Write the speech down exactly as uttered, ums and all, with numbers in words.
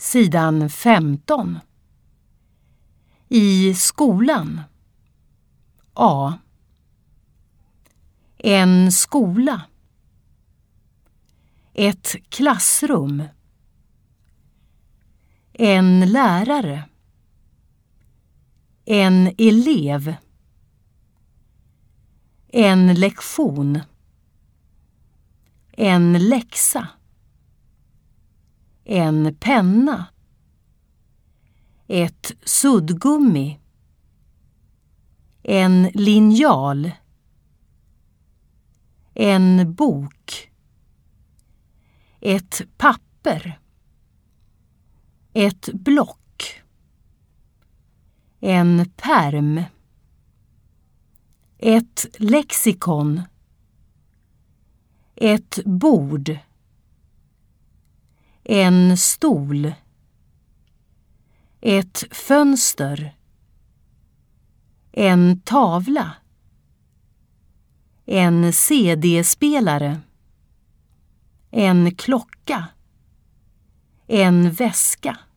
Sidan femton. I skolan. A. En skola. Ett klassrum. En lärare. En elev. En lektion. En läxa. En penna. Ett suddgummi. En linjal. En bok. Ett papper. Ett block. En pärm. Ett lexikon. Ett bord. En stol. Ett fönster. En tavla. En C D-spelare. En klocka. En väska.